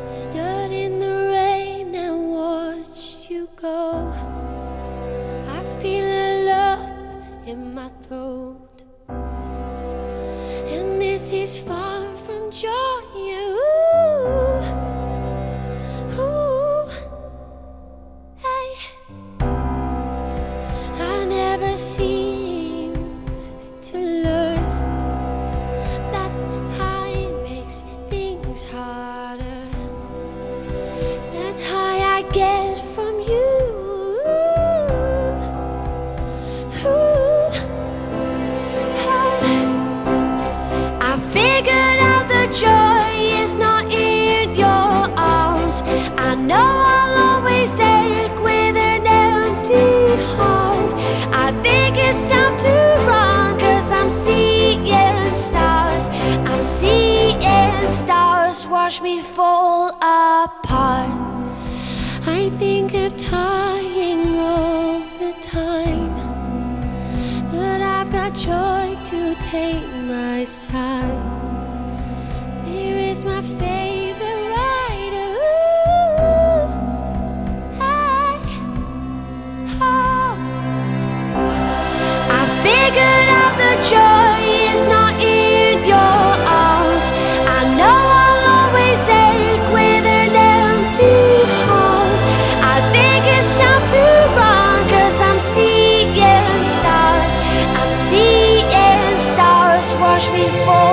Stood in the rain and watched you go. I feel a lump in my throat, and this is far from joy. Ooh, hey. I never seem to learn that high makes things harder. That high I get from you. Ooh, hey. I figured out the joy is not in your arms. I know I'll always ache with an empty heart. I think it's time to run, 'cause I'm seeing stars. I'm seeing stars watch me fall apart. I think of dying all the time, but I've got joy to take my side. Fear is my favorite rider. Ooh, hey, oh. I figured out the joy is not in your arms. I know I'll always ache with an empty heart. I think it's time to run, 'cause I'm seeing stars. I'm seeing stars watch me fall